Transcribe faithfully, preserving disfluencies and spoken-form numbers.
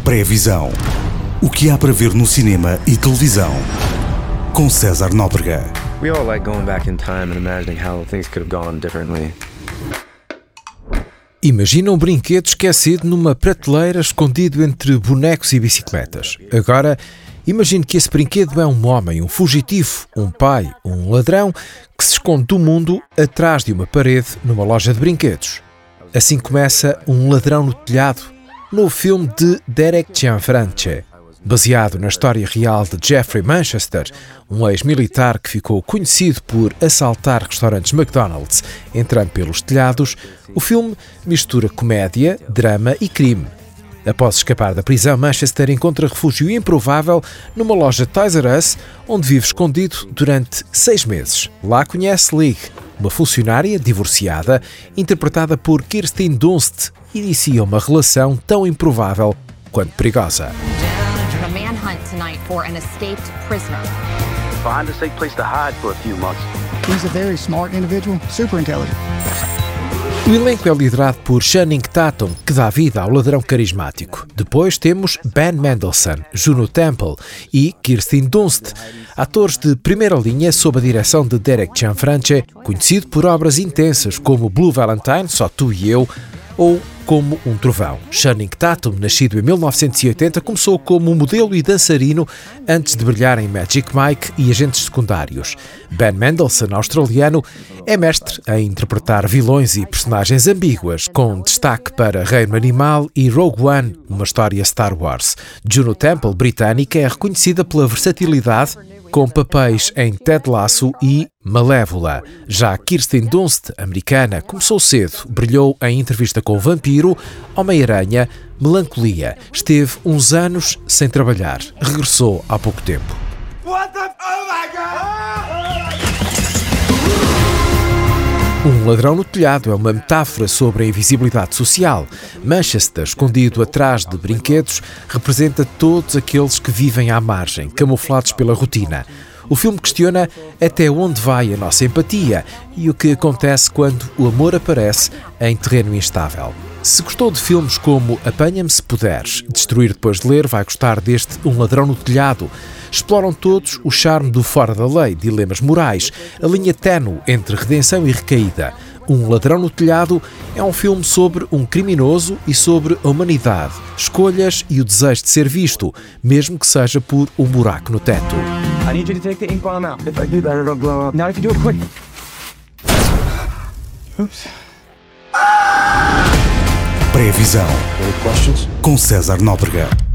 Pré-visão. O que há para ver no cinema e televisão. Com César Nóbrega. We all like going back in time and imagining how things could have gone differently. Imagina um brinquedo esquecido numa prateleira escondido entre bonecos e bicicletas. Agora, imagine que esse brinquedo é um homem, um fugitivo, um pai, um ladrão que se esconde do mundo atrás de uma parede numa loja de brinquedos. Assim começa Um Ladrão no Telhado, novo filme de Derek Cianfrance, baseado na história real de Jeffrey Manchester, um ex-militar que ficou conhecido por assaltar restaurantes McDonald's entrando pelos telhados. O filme mistura comédia, drama e crime. Após escapar da prisão, Manchester encontra refúgio improvável numa loja Toys R Us, onde vive escondido durante seis meses. Lá conhece Lig, uma funcionária divorciada, interpretada por Kirsten Dunst, e inicia uma relação tão improvável quanto perigosa. A manhunt tonight for an escaped prisoner. Find a safe place to hide for a few months. He's a very smart individual, super intelligent. O elenco é liderado por Channing Tatum, que dá vida ao ladrão carismático. Depois temos Ben Mendelsohn, Juno Temple e Kirsten Dunst, atores de primeira linha sob a direção de Derek Cianfrance, conhecido por obras intensas como Blue Valentine, Só Tu e Eu, ou Como um Trovão. Channing Tatum, nascido em mil novecentos e oitenta, começou como modelo e dançarino antes de brilhar em Magic Mike e Agentes Secundários. Ben Mendelsohn, australiano, é mestre em interpretar vilões e personagens ambíguas, com destaque para Reino Animal e Rogue One, uma história Star Wars. Juno Temple, britânica, é reconhecida pela versatilidade, com papéis em Ted Lasso e Malévola. Já Kirsten Dunst, americana, começou cedo, brilhou em Entrevista com o Vampiro, Homem-Aranha, Melancolia. Esteve uns anos sem trabalhar. Regressou há pouco tempo. What the... Oh my God! Um Ladrão no Telhado é uma metáfora sobre a invisibilidade social. Manchester, escondido atrás de brinquedos, representa todos aqueles que vivem à margem, camuflados pela rotina. O filme questiona até onde vai a nossa empatia e o que acontece quando o amor aparece em terreno instável. Se gostou de filmes como Apanha-me se puderes, Destruir depois de ler, vai gostar deste Um Ladrão no Telhado. Exploram todos o charme do fora da lei, dilemas morais, a linha ténue entre redenção e recaída. Um Ladrão no Telhado é um filme sobre um criminoso e sobre a humanidade, escolhas e o desejo de ser visto, mesmo que seja por um buraco no teto. I need you to take the ink bomb out. If I do that, it'll blow up. Now if you do it quick. Oops. Pré-visão. Com César Nóbrega.